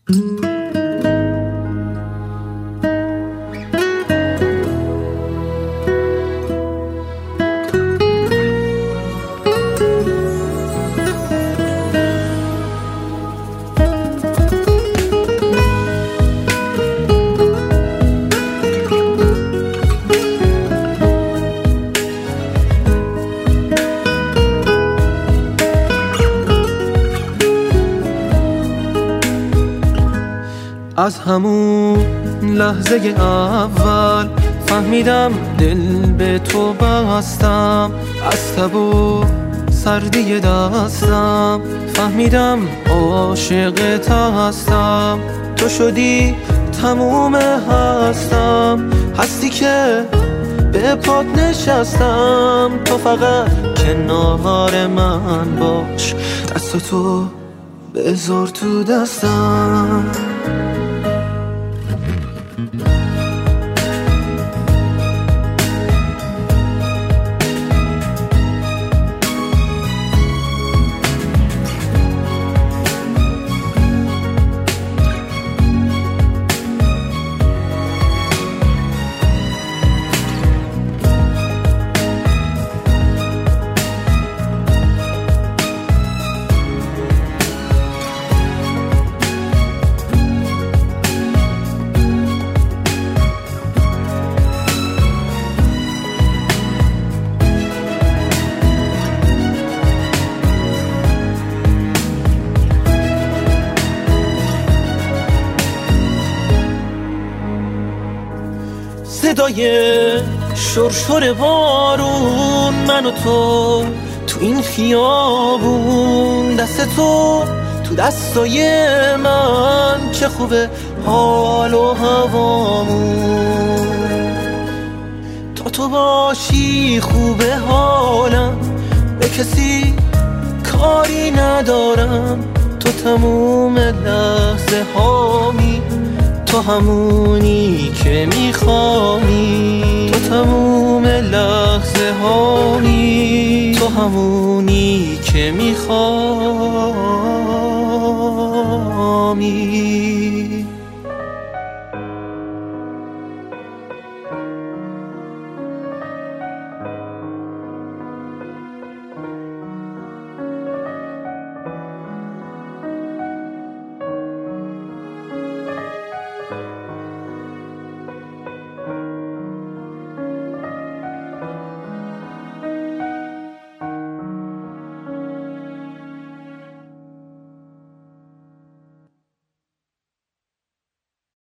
از همون لحظه اول فهمیدم دل به تو بستم، از تب و سردی دستم فهمیدم عاشقت هستم. تو شدی تموم هستم، هستی که به پات نشستم. تو فقط کنار من باش، دستتو بذار تو دستم. صدای شرشر بارون، من و تو این خیابون، دست تو دستای من، چه خوبه حال و هوامون. تا تو باشی خوبه حالم، به کسی کاری ندارم. تو تموم لحظه هامی، تو همونی که میخوامی. تو تموم لحظه هامی، تو همونی که میخوامی.